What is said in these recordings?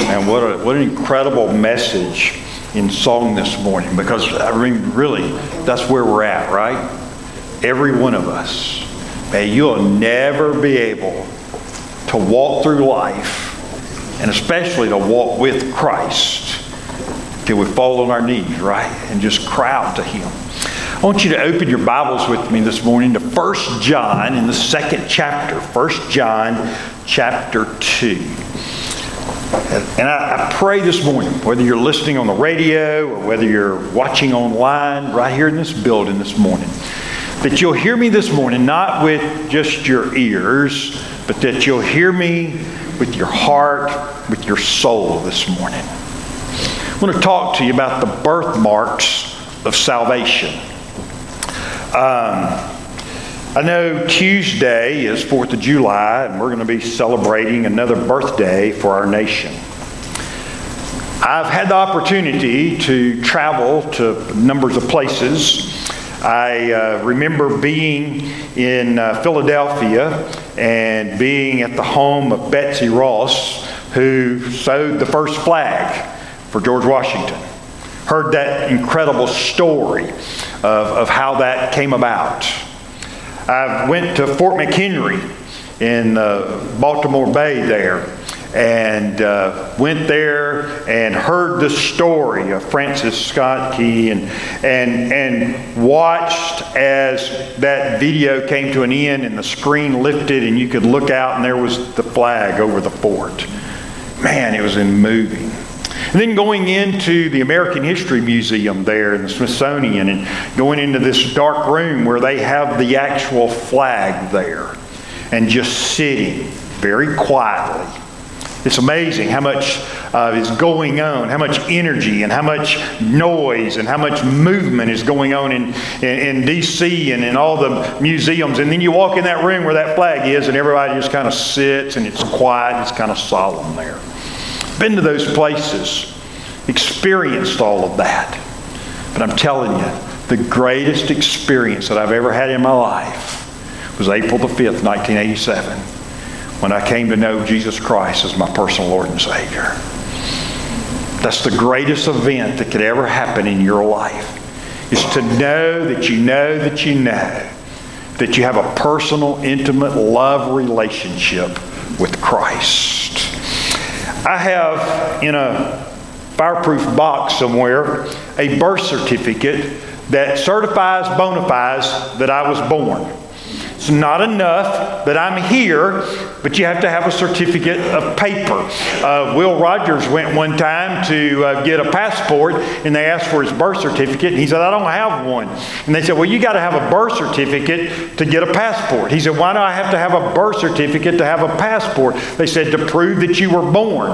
And what an incredible message in song this morning, because I mean, really, that's where we're at, right? Every one of us. Man, you'll never be able to walk through life, and especially to walk with Christ, till we fall on our knees, right? And just cry out to Him. I want you to open your Bibles with me this morning to 1 John in the 2nd chapter. 1 John chapter 2. And I pray this morning, whether you're listening on the radio or whether you're watching online right here in this building this morning, that you'll hear me this morning, not with just your ears, but that you'll hear me with your heart, with your soul this morning. I want to talk to you about the birthmarks of salvation. I know Tuesday is 4th of July, and we're going to be celebrating another birthday for our nation. I've had the opportunity to travel to numbers of places. I remember being in Philadelphia and being at the home of Betsy Ross, who sewed the first flag for George Washington. Heard that incredible story of how that came about. I went to Fort McHenry in Baltimore Bay there, and went there and heard the story of Francis Scott Key and watched as that video came to an end and the screen lifted and you could look out and there was the flag over the fort. Man, it was moving. And then going into the American History Museum there in the Smithsonian and going into this dark room where they have the actual flag there and just sitting very quietly. It's amazing how much is going on, how much energy and how much noise and how much movement is going on in D.C. and in all the museums. And then you walk in that room where that flag is and everybody just kind of sits and it's quiet and it's kind of solemn there. Been to those places, experienced all of that. But I'm telling you, the greatest experience that I've ever had in my life was April the 5th, 1987, when I came to know Jesus Christ as my personal Lord and Savior. That's the greatest event that could ever happen in your life, is to know that you know that you know that you have a personal, intimate love relationship with Christ. I have in a fireproof box somewhere a birth certificate that certifies bona fides that I was born. It's not enough that I'm here, but you have to have a certificate of paper. Will Rogers went one time to get a passport, and they asked for his birth certificate, and he said, I don't have one. And they said, well, you got to have a birth certificate to get a passport. He said, why do I have to have a birth certificate to have a passport? They said, to prove that you were born.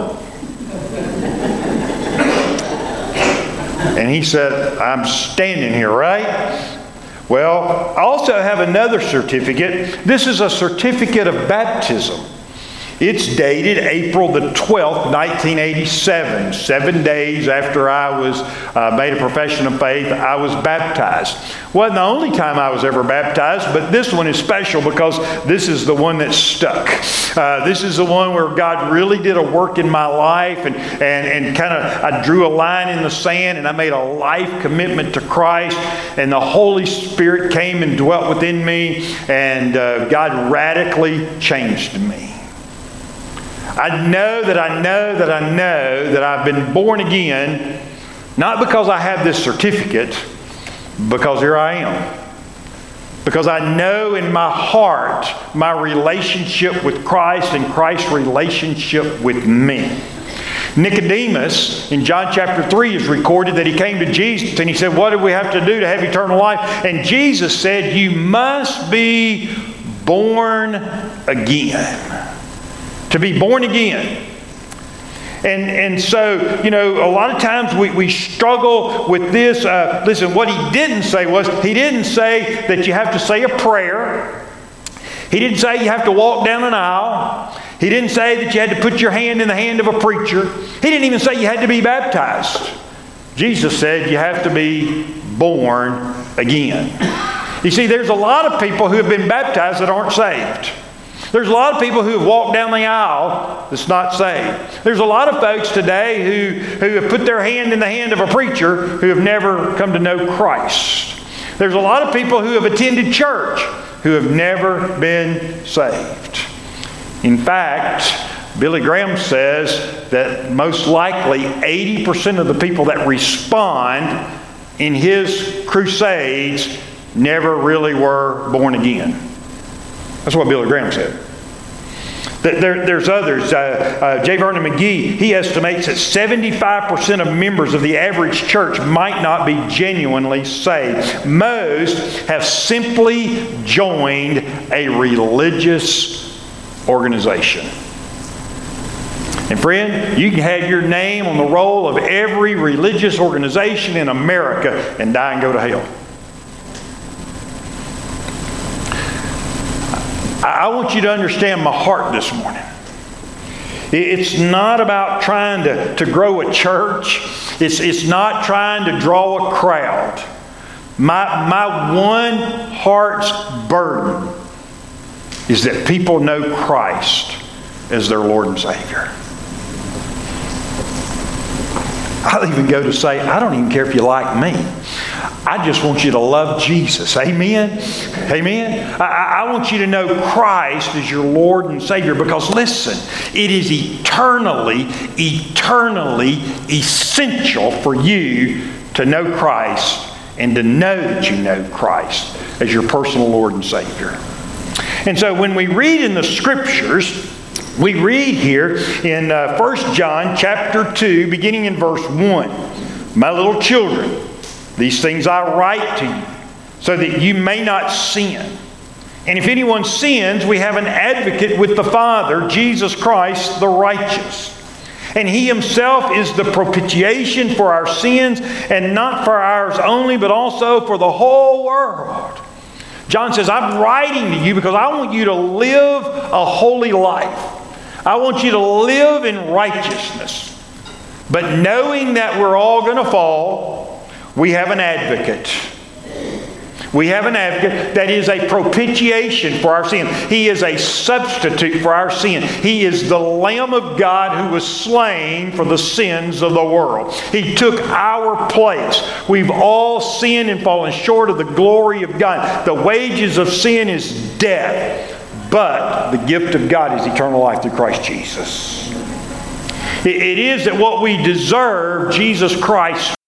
And he said, I'm standing here, right? Well, I also have another certificate. This is a certificate of baptism. It's dated April the 12th, 1987. 7 days after I was made a profession of faith, I was baptized. Wasn't the only time I was ever baptized, but this one is special because this is the one that stuck. This is the one where God really did a work in my life and kind of I drew a line in the sand and I made a life commitment to Christ, and the Holy Spirit came and dwelt within me, and God radically changed me. I know that I've been born again, not because I have this certificate, because here I am. Because I know in my heart my relationship with Christ and Christ's relationship with me. Nicodemus, in John chapter 3, is recorded that he came to Jesus and he said, what do we have to do to have eternal life? And Jesus said, you must be born again. To be born again. And so, you know, a lot of times we struggle with this. Listen, what he didn't say was, he didn't say that you have to say a prayer. He didn't say you have to walk down an aisle. He didn't say that you had to put your hand in the hand of a preacher. He didn't even say you had to be baptized. Jesus said you have to be born again. You see, there's a lot of people who have been baptized that aren't saved. There's a lot of people who have walked down the aisle that's not saved. There's a lot of folks today who have put their hand in the hand of a preacher who have never come to know Christ. There's a lot of people who have attended church who have never been saved. In fact, Billy Graham says that most likely 80% of the people that respond in his crusades never really were born again. That's what Billy Graham said. There's others. J. Vernon McGee, he estimates that 75% of members of the average church might not be genuinely saved. Most have simply joined a religious organization. And friend, you can have your name on the roll of every religious organization in America and die and go to hell. I want you to understand my heart this morning. It's not about trying to grow a church. It's not trying to draw a crowd. My one heart's burden is that people know Christ as their Lord and Savior. I'll even go to say, I don't even care if you like me. I just want you to love Jesus. Amen? Amen? I want you to know Christ as your Lord and Savior, because listen, it is eternally essential for you to know Christ and to know that you know Christ as your personal Lord and Savior. And so when we read in the Scriptures, we read here in 1 John chapter 2, beginning in verse 1, "My little children, these things I write to you, so that you may not sin. And if anyone sins, we have an advocate with the Father, Jesus Christ the righteous. And He Himself is the propitiation for our sins, and not for ours only, but also for the whole world." John says, I'm writing to you because I want you to live a holy life. I want you to live in righteousness. But knowing that we're all going to fall, we have an advocate. We have an advocate that is a propitiation for our sin. He is a substitute for our sin. He is the Lamb of God who was slain for the sins of the world. He took our place. We've all sinned and fallen short of the glory of God. The wages of sin is death, but the gift of God is eternal life through Christ Jesus. It is that what we deserve, Jesus Christ